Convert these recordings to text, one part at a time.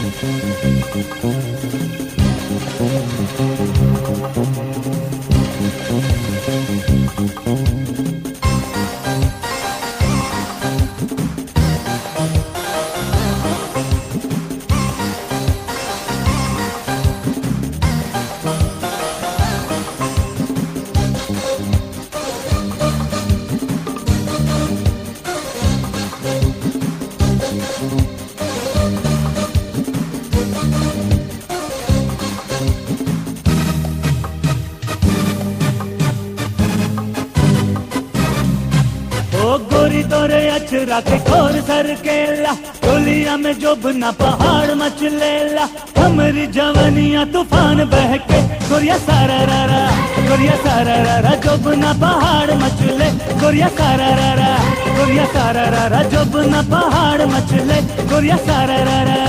गोरी तोरे अचरा के खोर सर केला, टोलिया में जोबना पहाड़ मचलेला, हमारी जवानिया तूफान बहके, गोरिया सारा रारा, गोरिया सारा रारा, जोबना पहाड़ मचले, गोरिया सारा रारा, गोरिया सारा रारा, जोबना पहाड़ मचले, गोरिया सारा रारा,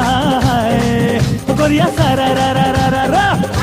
गोरिया सारा रारा रारा रा।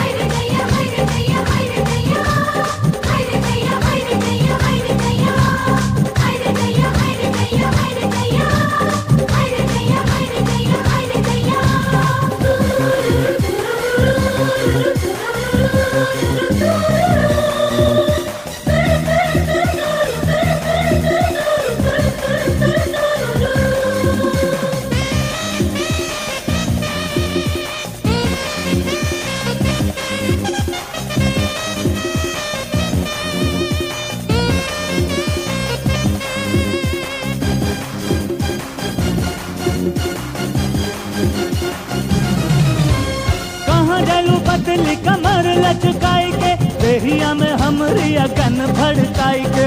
जलू पतली कमर लचकाई के, देहिया में हमरी अगन भड़काई के,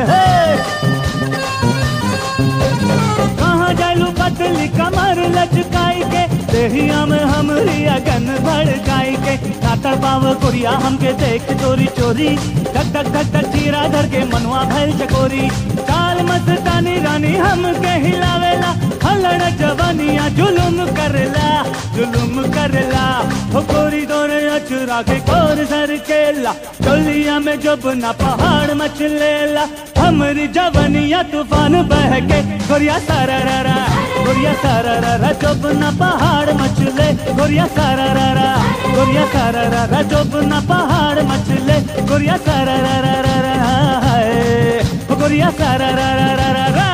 कहाँ जलू पतली कमर लचकाई के, देहिया में हमरी अगन भड़काई के, कातर पाव कुड़िया हमके देख चोरी चोरी, धक धक धक धक चीरा धर के मनवा भैल चकोरी, काल मस्तानी रानी हमके हिलावेला, हलड़ जवानिया जुलुम करला, जुलुम करला, हो गोरी तोरे अचरा के खोर सर केला, टोलिया में जोबना पहाड़ मचलेला, हमारी जवानिया तूफान बहके, गोरिया सारा रारा, गोरिया सारा रारा, जोबना पहाड़ मचले, गोरिया सारा रारा, गोरिया सारा रारा, जोबना पहाड़ मचले, गोरिया सारा रारा रारा, गोरिया सारा रारा रारा रा।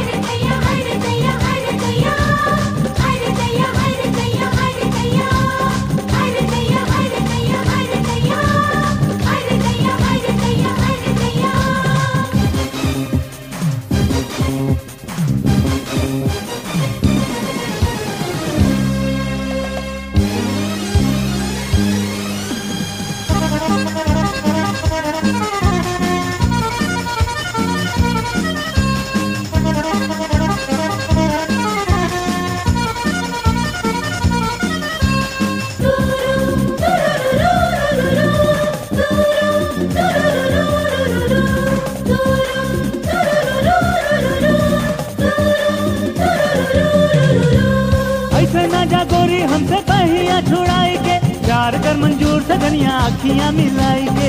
गोरी हमसे पहिया छुड़ाई के, प्यार कर मंजूर सगनिया आखियां मिलाई के,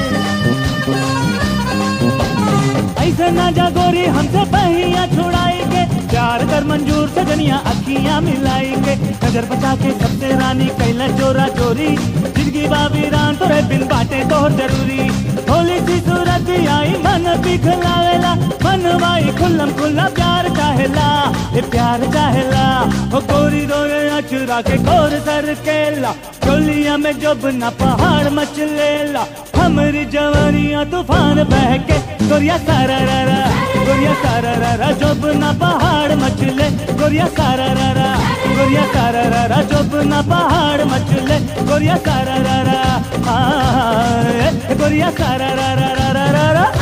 ऐसे ना जा गोरी हमसे पहिया छुड़ाई के, प्यार कर मंजूर सगनिया आखियां मिलाई के, नजर बचा के सबसे रानी कैला चोरा चोरी, जिंदगी बाबीरान तोरे बिन बाटे तोहर जरूरी, होली सी सूरत आई मन पिघलावेला, मनवाई खुल्लम खुल्ला प्यार चाहेला, ये प्यार चाहेला, हो गोरी दोरे अचरा के खोर सर केला, टोलिया में जोबना पहाड़ मचलेला, हमारी जवानिया तूफान बहके, गोरिया सारा रारा, गोरिया सारा रारा, जोबना पहाड़ मचले, गोरिया सारा रारा, गोरिया सारा रारा, जोबना पहाड़ मचले, गोरिया सारा रारा, गोरिया सारा रारा रारा रारा।